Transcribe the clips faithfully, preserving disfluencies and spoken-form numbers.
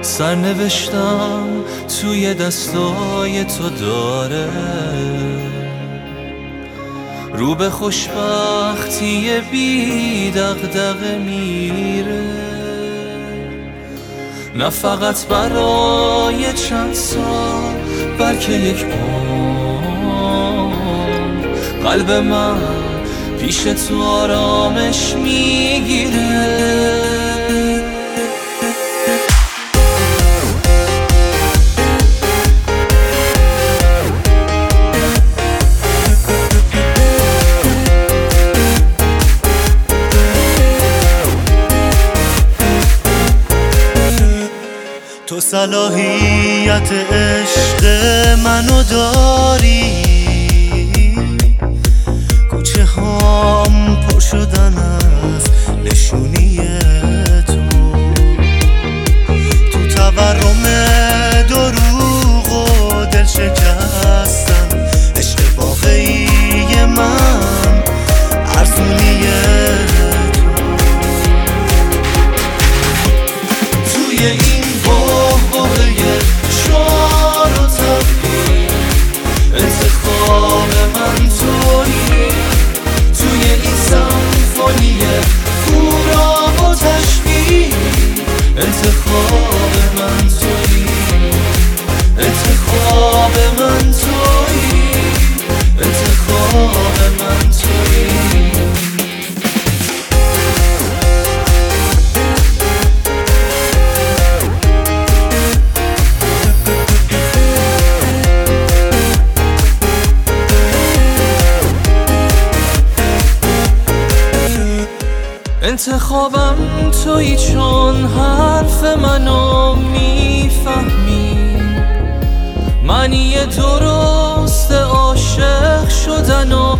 سرنوشتم توی دستای تو داره، رو به خوشبختی بی دغدغه میره، نه فقط برای چند سال بلکه یک عمر. قلب من پیش تو آرامش میگیره. تو صلاحیت عشق منو داری، کوچه هام پر شدن از نشونی تو. تو تورم دروغ و دل شکستن، عشق واقعی من ارزونی تو. توی این شعار و تبدیل انتخاب من تویی، توی این سمفونی هورا و تشبیه انتخاب من تویی، انتخاب من تویی، انتخاب من تویی. انتخابم تویی چون حرف منو میفهمی، معنی درست عاشق شدن و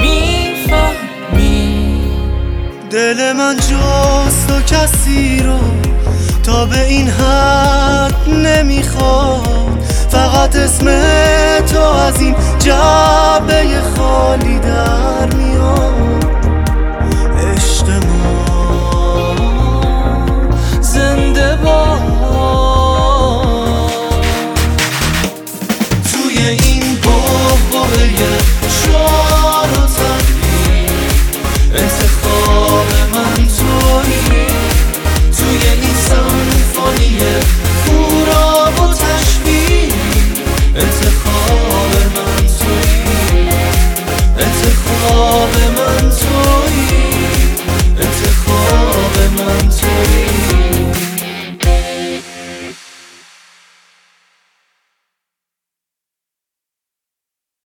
میفهمی. دل من جز تو کسی رو تا به این حد نمیخواد، فقط اسم تو از این جعبه خالی در میاد.